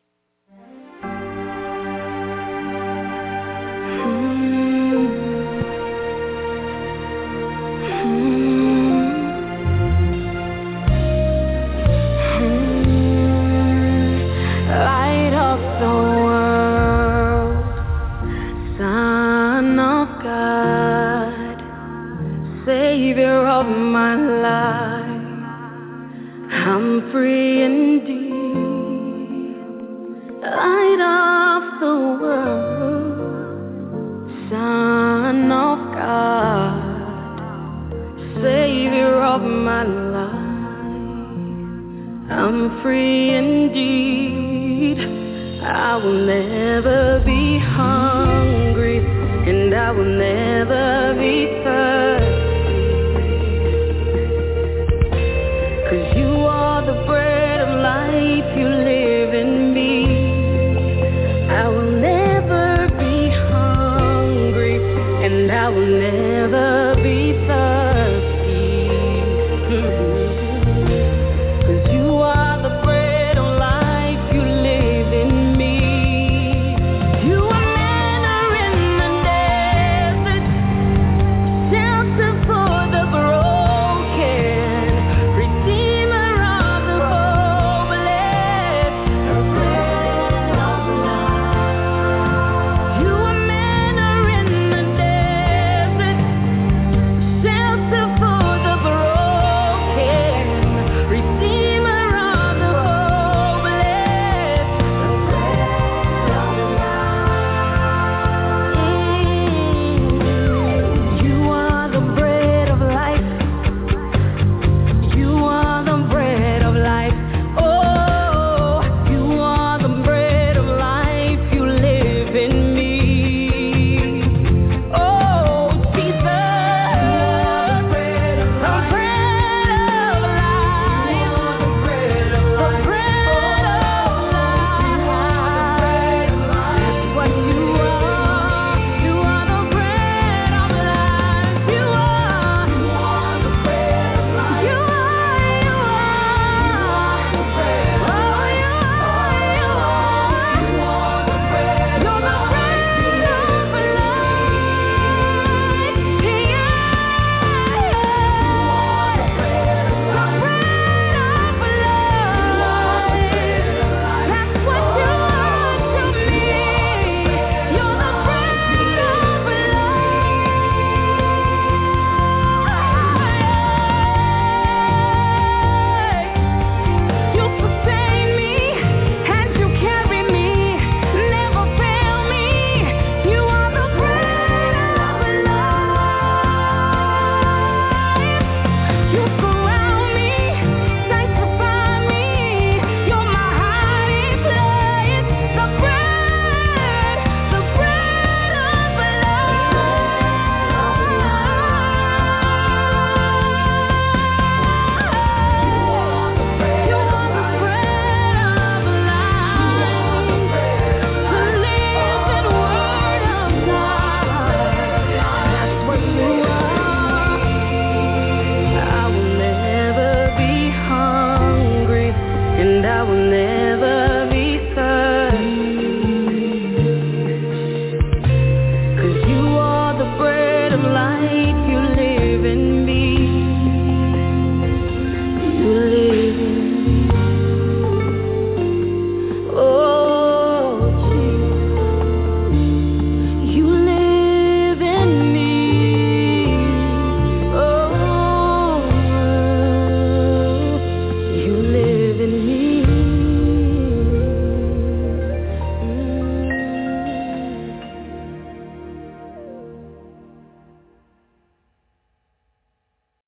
Light of the world, Son of God, Savior of my life, I'm free indeed. Light of the world, Son of God, Savior of my life, I'm free indeed. I will never be hungry, and I will never be thirsty, 'cause you are the bread of life, you live in me. I will never be hungry, and I will never be thirsty.